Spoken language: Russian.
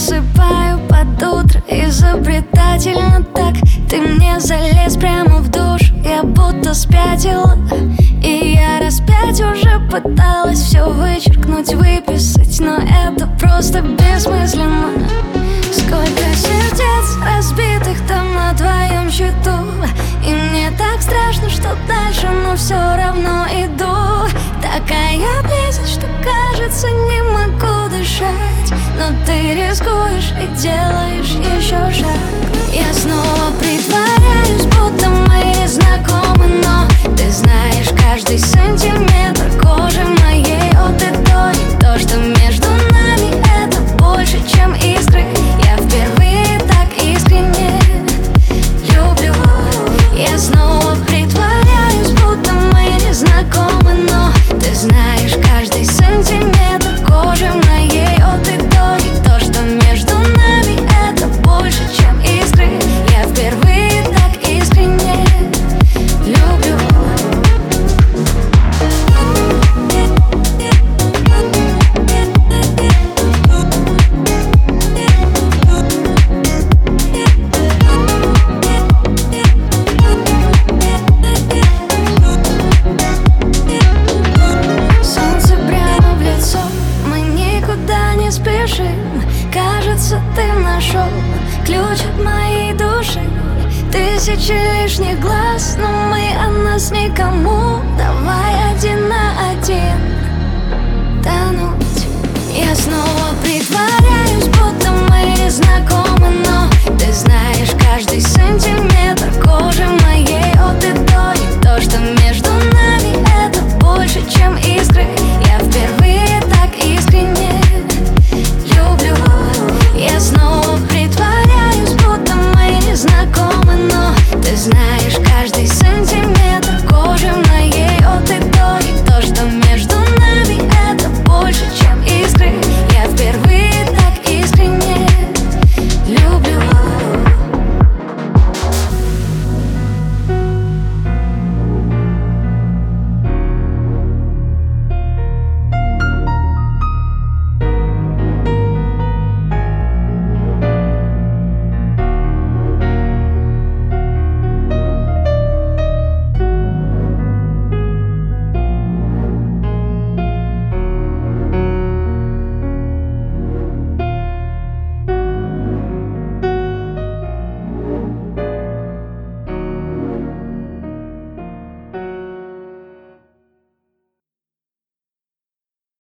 засыпаю под утро, изобретательно так. Ты мне залез прямо в душу, я будто спятила. И я раз 5 уже пыталась все вычеркнуть, выписать, но это просто бессмысленно. Сколько сердец разбитых там на твоем счету, и мне так страшно, что дальше, но все равно иду. Такая близость, что кажется, не могу дышать, но ты рискуешь и делаешь еще шаг. Я снова притворяюсь, будто мы не знакомы, но ты знаешь каждый сантиметр кожи моей от и до. И то, что между нами, это больше, чем искры. Я впервые так искренне люблю. Я снова притворяюсь, будто мы не знакомы, но ты знаешь каждый сантиметр кожи моей от и до. И то, что между нами, это больше, чем искры. Я впервые так искренне люблю. Солнце прямо в лицо, мы никуда не спешим. Кажется, ты нашел ключ от моей души. Тысячи лишних глаз, но мы о нас никому. Давай один на один. Да ну